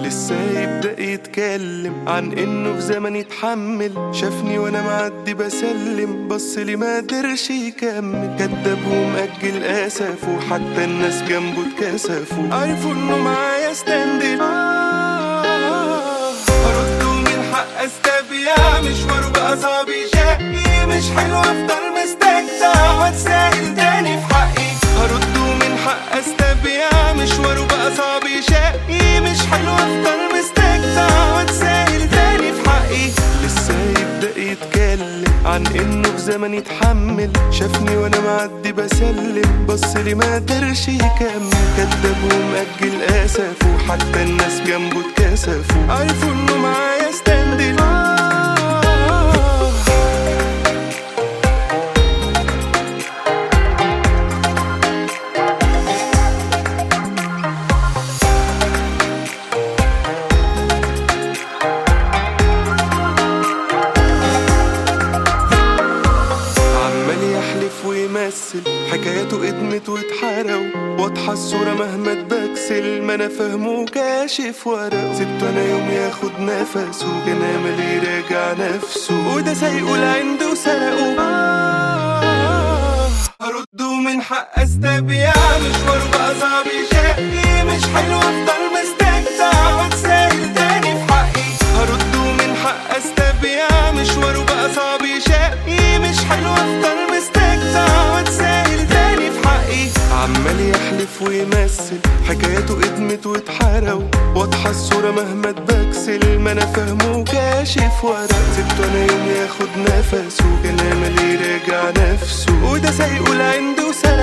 لسه يبدأ يتكلم عن انه في زمن يتحمل. شافني وانا معدي بسلم، بص لي ما قدرش يكمل. كدب ومأجل اسف، وحتى الناس جنبه اتكسفوا. عرفوا انه معايا استندل. هرده من حق استبيع، مشواره بقى صعب شقي. مش حلو افضل مستجدع واتسائل تاني في حقي. هرده من حق استبيع، مشواره بقى صعب شقي. مش حلو افضل مستجدع واتسائل تاني في حقي. لسه يبدأ يتكلم عن انه في زمن يتحمل. شافني وانا معدي بسلم، بص لي ما قدرش يكمل. كدب ومأجل اسف، وحتى الناس جنبه اتكسفوا. عرفوا انه معايا استندل. ويمثل حكاياته قدمت واتحرقوا. واضحة الصورة مهما اتبكسل، ما انا فاهمه كاشف ورقه. سبته انا يوم ياخد نفسه، كان امل يراجع نفسه. وده سايقه لعنده سرقه. هرده من حق استبيع، مشواره بقى صعب شقي. مش حلو افضل مستجدع واتسائل تاني في حقي. هرده من حق استبيع، مشواره بقى صعب شقي. مش حلو افضل مستجدع واتسائل تاني في حقي. عمال يحلف ويمثل حكاياته قدمت واتحرقوا. واضحة الصورة مهما اتبكسل، ما انا فاهمه كاشف ورق. سبته انا يوم ياخد نفسه، كان امل يراجع نفسه. وده سايقه لعنده سرقه.